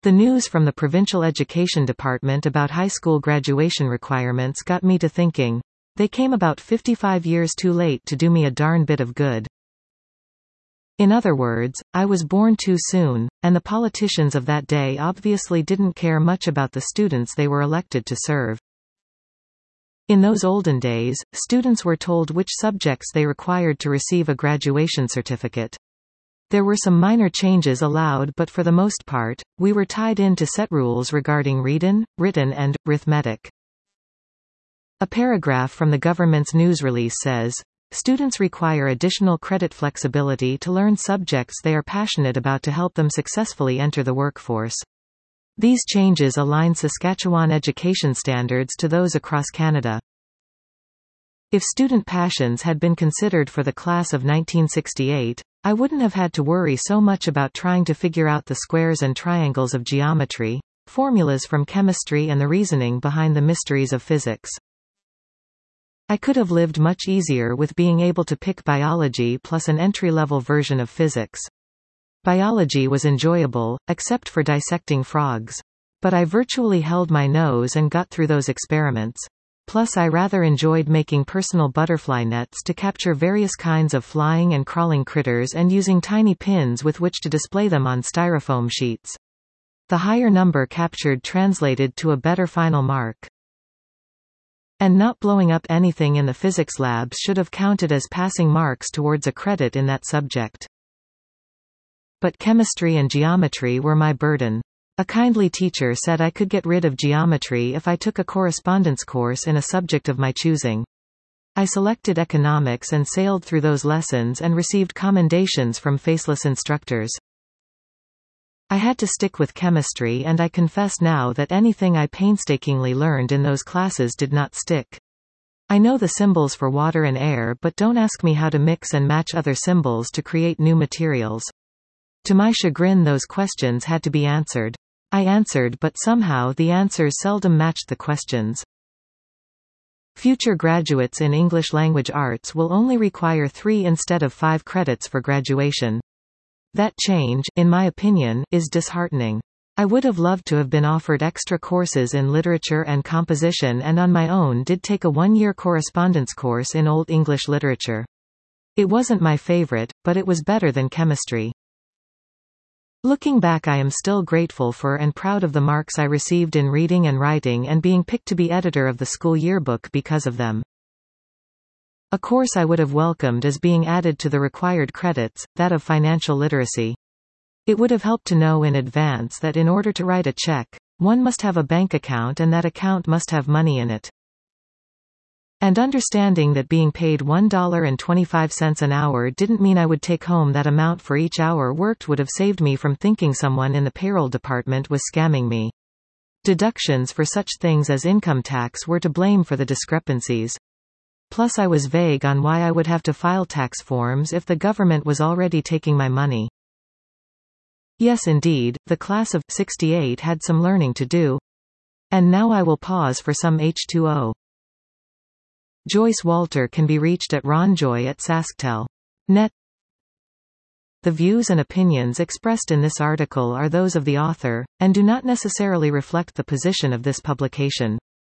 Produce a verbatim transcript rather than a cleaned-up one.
The news from the Provincial Education Department about high school graduation requirements got me to thinking. They came about fifty-five years too late to do me a darn bit of good. In other words, I was born too soon, and the politicians of that day obviously didn't care much about the students they were elected to serve. In those olden days, students were told which subjects they required to receive a graduation certificate. There were some minor changes allowed, but for the most part, we were tied in to set rules regarding readin', written and arithmetic. A paragraph from the government's news release says, "Students require additional credit flexibility to learn subjects they are passionate about to help them successfully enter the workforce. These changes align Saskatchewan education standards to those across Canada." If student passions had been considered for the class of nineteen sixty-eight, I wouldn't have had to worry so much about trying to figure out the squares and triangles of geometry, formulas from chemistry and the reasoning behind the mysteries of physics. I could have lived much easier with being able to pick biology plus an entry-level version of physics. Biology was enjoyable, except for dissecting frogs. But I virtually held my nose and got through those experiments. Plus I rather enjoyed making personal butterfly nets to capture various kinds of flying and crawling critters and using tiny pins with which to display them on styrofoam sheets. The higher number captured translated to a better final mark. And not blowing up anything in the physics labs should have counted as passing marks towards a credit in that subject. But chemistry and geometry were my burden. A kindly teacher said I could get rid of geometry if I took a correspondence course in a subject of my choosing. I selected economics and sailed through those lessons and received commendations from faceless instructors. I had to stick with chemistry, and I confess now that anything I painstakingly learned in those classes did not stick. I know the symbols for water and air, but don't ask me how to mix and match other symbols to create new materials. To my chagrin, those questions had to be answered. I answered, but somehow the answers seldom matched the questions. Future graduates in English language arts will only require three instead of five credits for graduation. That change, in my opinion, is disheartening. I would have loved to have been offered extra courses in literature and composition, and on my own did take a one-year correspondence course in Old English literature. It wasn't my favorite, but it was better than chemistry. Looking back, I am still grateful for and proud of the marks I received in reading and writing and being picked to be editor of the school yearbook because of them. A course I would have welcomed as being added to the required credits, that of financial literacy. It would have helped to know in advance that in order to write a check, one must have a bank account and that account must have money in it. And understanding that being paid one dollar and twenty-five cents an hour didn't mean I would take home that amount for each hour worked would have saved me from thinking someone in the payroll department was scamming me. Deductions for such things as income tax were to blame for the discrepancies. Plus I was vague on why I would have to file tax forms if the government was already taking my money. Yes, indeed, the class of sixty-eight had some learning to do. And now I will pause for some H two O. Joyce Walter can be reached at ronjoy at sasktel dot net. The views and opinions expressed in this article are those of the author, and do not necessarily reflect the position of this publication.